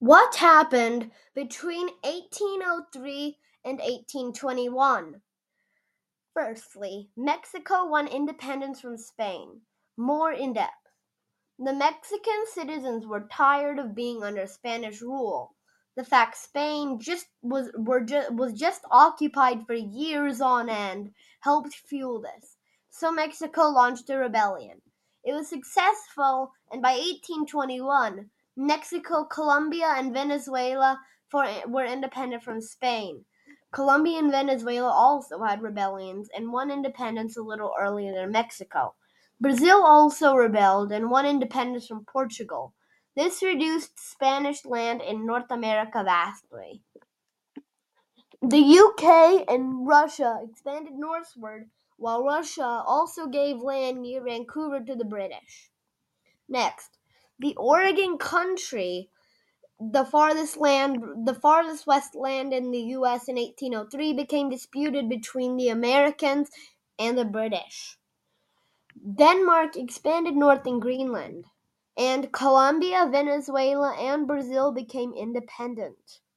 What happened between 1803 and 1821? Firstly, Mexico won independence from Spain. More in depth. The Mexican citizens were tired of being under Spanish rule. The fact Spain was just occupied for years on end helped fuel this. So Mexico launched a rebellion. It was successful, and by 1821, Mexico, Colombia, and Venezuela were independent from Spain. Colombia and Venezuela also had rebellions and won independence a little earlier than Mexico. Brazil also rebelled and won independence from Portugal. This reduced Spanish land in North America vastly. The UK and Russia expanded northward, while Russia also gave land near Vancouver to the British. Next, the Oregon Country, the farthest west land in the US in 1803, became disputed between the Americans and the British. Denmark expanded north in Greenland, and Colombia, Venezuela, and Brazil became independent.